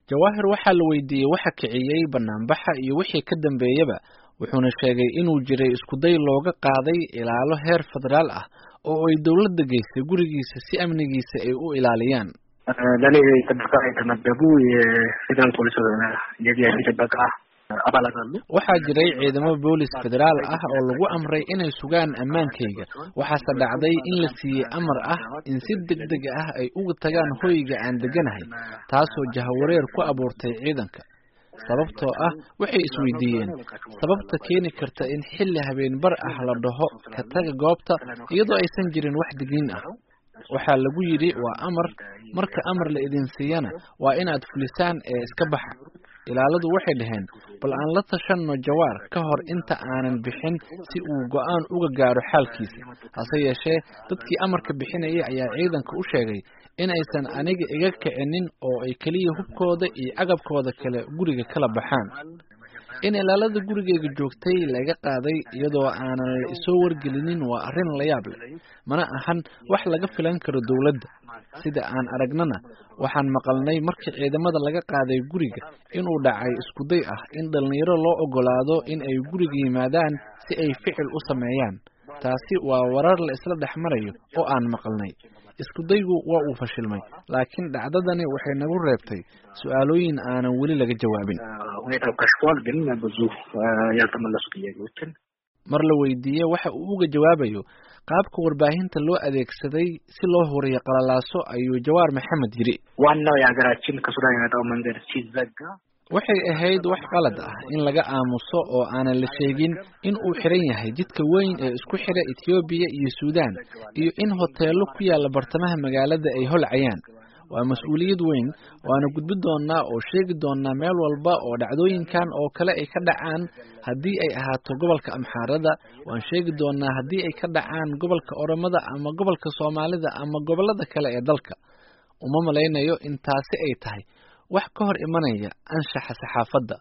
Jawaahir waxaa la weydiiyey waxa kiciyay banaanbaxa iyo wixii ka dambeeyaba wuxuuna sheegay inuu jiray isku day looga qaaday ilaalo heer federaal ah oo ay dawladda geysay gurigiisa si amnigiisa ay u ilaaliyaan. ለኔ ጥበቃ የተመደቡ የፌደራል ፖሊስ የቪአይፒ ጥበቃ አባላት አሉ። waxaa jiray ciidamo boolis federaal ah oo lagu amray inay sugaan ammaankayga. waxaase dhacday in la siiyey amar ah in si degdeg ah ay uga tagaan hoyga aan deganahay, taasoo jahawareer ku abuurtay ciidanka. sababtoo ah waxay isweydiiyeen sababta keeni karta in xilli habeen bar ah la dhaho ka taga goobta iyadoo aysan jirin wax digniin ah. waxaa lagu yidhi waa amar, marka amar la idin siiyana waa inaad fulisaan ee iska baxa. ilaaladu waxay dhaheen bal aan la tashanno Jawaar ka hor inta aanan bixin si uu go'aan uga gaaro xaalkiisa. hase yeeshee dadkii amarka bixinayay ayaa ciidanka u sheegay in aysan aniga iga kicinin oo ay kaliya hubkooda iyo agabkooda kale guriga kala baxaan. in ilaalada gurigeyga joogtay laga qaaday iyadoo aanan la isoo wargelinin waa arrin la yaab leh, mana ahan wax laga filan karo dawladda. sida aan aragnana waxaan maqalnay markii ciidamada laga qaaday guriga inuu dhacay isku day ah in dhalinyaro loo ogolaado in ay guriga yimaadaan si ay ficil u sameeyaan. taasi waa warar la isla dhex marayo oo aan maqalnay. isku daygu waa uu fashilmay, laakiin dhacdadani waxay nagu reebtay su'aalooyin aanan weli laga jawaabin. mar la weydiiyey waxa uu uga jawaabayo qaabka warbaahinta loo adeegsaday si loo horiyo qalalaaso ayuu Jawaar Maxamed yiri ዋናው የሀገራችን ከሱዳን የመጣው መንገድ ሲዘጋ waxay ahayd wax qalad ah in laga aamuso oo aanan la sheegin in uu xiran yahay jidka weyn ee isku xira Ethiopia iyo Suudaan iyo in hoteelo ku yaala bartamaha magaalada ay holcayaan. waa mas'uuliyad weyn, waana gudbi doonaa oo sheegi doonaa meel walba oo dhacdooyinkan oo kale ay ka dhacaan. haddii ay ahaato gobolka Amxaarada, waan sheegi doonaa haddii ay ka dhacaan gobolka Oromada ama gobolka Soomaalida ama gobolada kale ee dalka. uma malaynayo in taasi ay tahay wax ka hor imanaya anshaxa saxaafadda.